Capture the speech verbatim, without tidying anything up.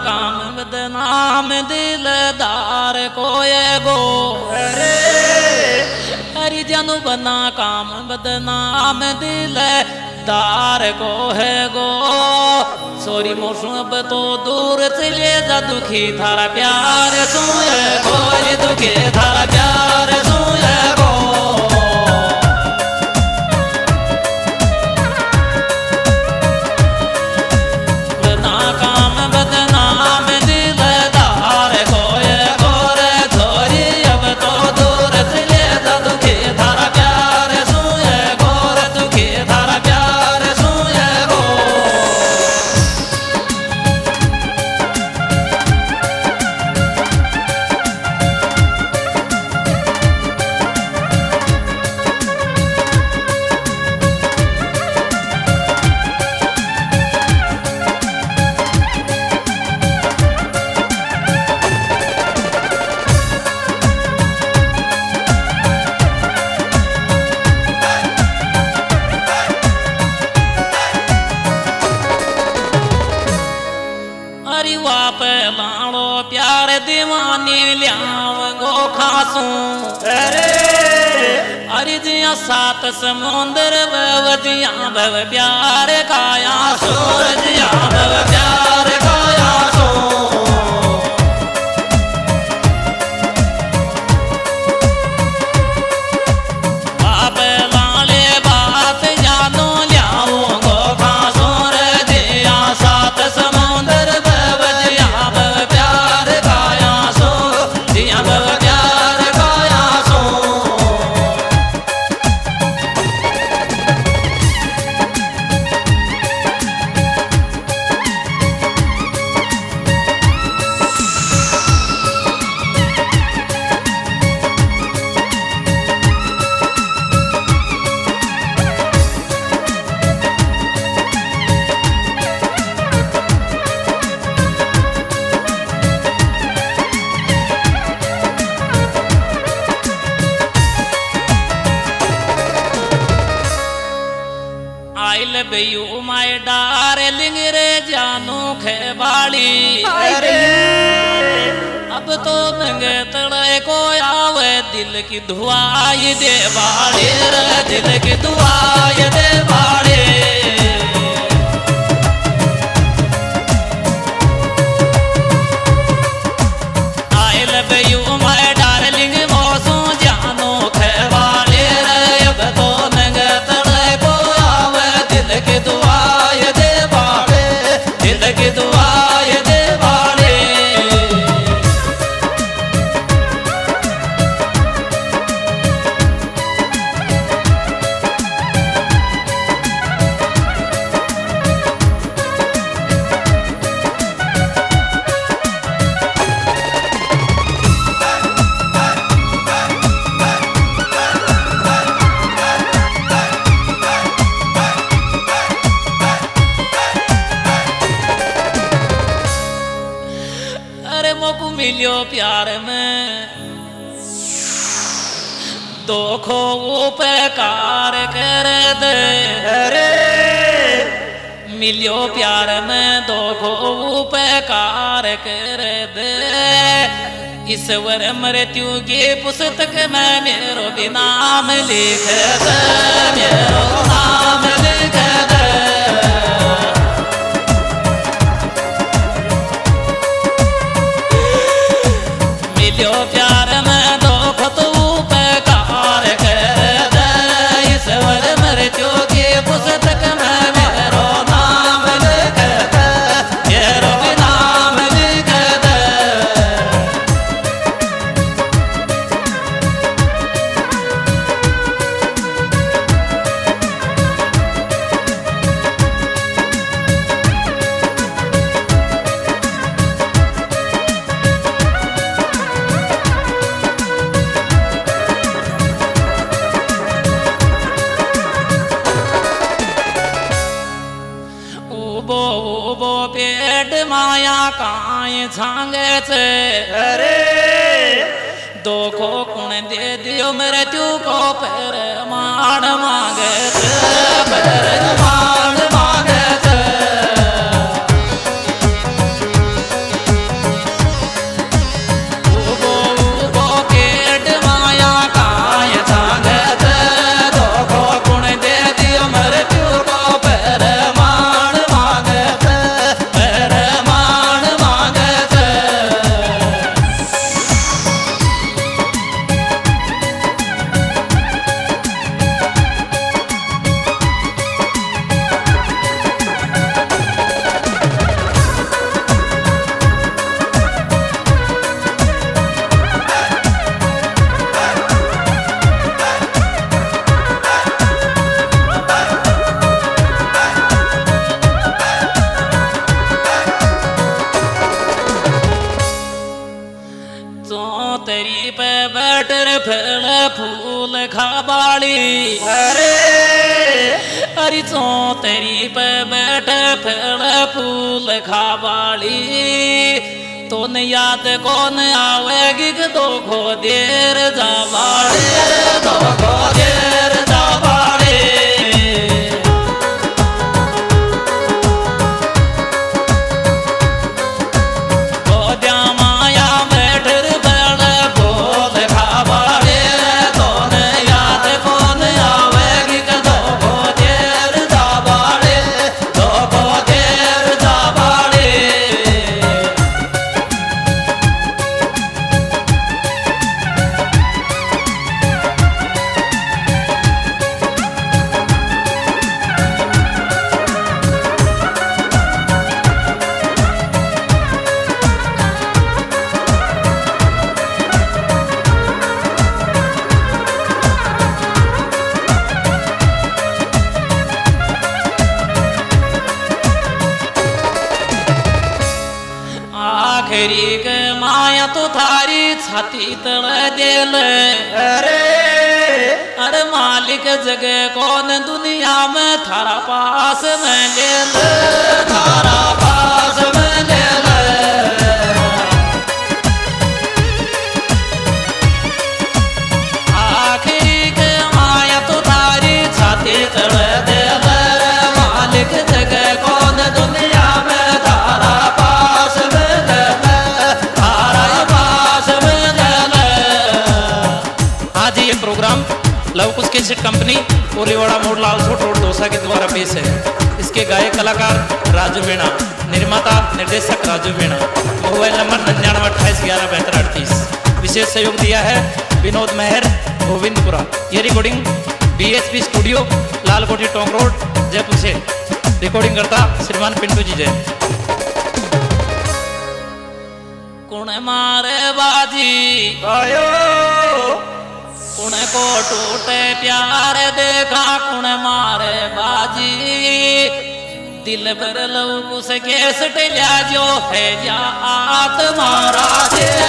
काम बदनाम दिलदार कोए गो हरि जनु बना काम बदनाम दिलदार को है गो सोरी मोशु अब तो दूर चले जा दुखी थारा प्यार सुए गो दुखी थारा प्यार सुए गो लाड़ो प्यार दीवानी लियाव गो खासू अरे अरे जिया सात समुंदर बवजिया भव प्यार काया सूरज या भव प्यार काया सो बाप लाले बात जानो लियाओ गो खासू रे जिया सात समुंदर बेयू माय डार्लिंग रे जानू खेवाड़ी अब तो नंगे तड़े को आवे दिल की दुआई दे बाड़े रे दिल की दुआई दे बाड़े आइल बेयू माय डार्लिंग मौसू जानू खेवाड़ी रे अब तो नंगे तड़े को आवे दिल की दुआई दे बाड़े दिल की दुआई दे बाड़े मिलियो प्यार में दोखो उपकार कर दे रे मिलियो प्यार में दोखो उपकार कर दे ईश्वर मृत्यु की पुस्तक में मेरो भी नाम लिख दे मेरो नाम लिख दे प्यार में दुख तू उपकार कर दे ईश्वर मृत्यु की पुस्तक में मेरो नाम लिख दे मेरो भी नाम लिख दे पेट माया काए छांगे से अरे दोखो कुण दे दियो मृत्यु को पर मान मांगे से पर मान मांगे से फल फूल खाबाड़ी अरे अरे चो तेरी पे बैठे फल फूल खाबाड़ी तो न याद कौन आवेगी दो खो देर जाबाड़े दो खो देर जाबाड़े आखिरी के माया तो थारी छाती तल दिल अरे अरे मालिक जगह कौन दुनिया में थारा पास में दिल थारा पास में दिल आखिरी के माया तो थारी छाती तल दिल मालिक जगह कौन दुनिया में थारा पास में program Lavkush cassette company Koliwada मोड़ लालसोट रोड दौसा के द्वारा पेश है। इसके गायक कलाकार राजू मीणा, निर्माता निर्देशक राजू मीणा। मोबाइल नंबर निन्यानवे अट्ठाईस ग्यारह बहत्तर अड़तीस। विशेष सहयोग दिया है विनोद मेहर गोविंदपुरा। ये recording BSP studio Lalkothi Tonk road Jaipur से रिकॉर्डिंग करता श्रीमान पिंटू जी जय। कुण मारे बाजी आयो कुण को टूटे प्यार देखा कुण मारे बाजी दिल भर लव कुछ केस टिल्या जो है या आत्मा राजे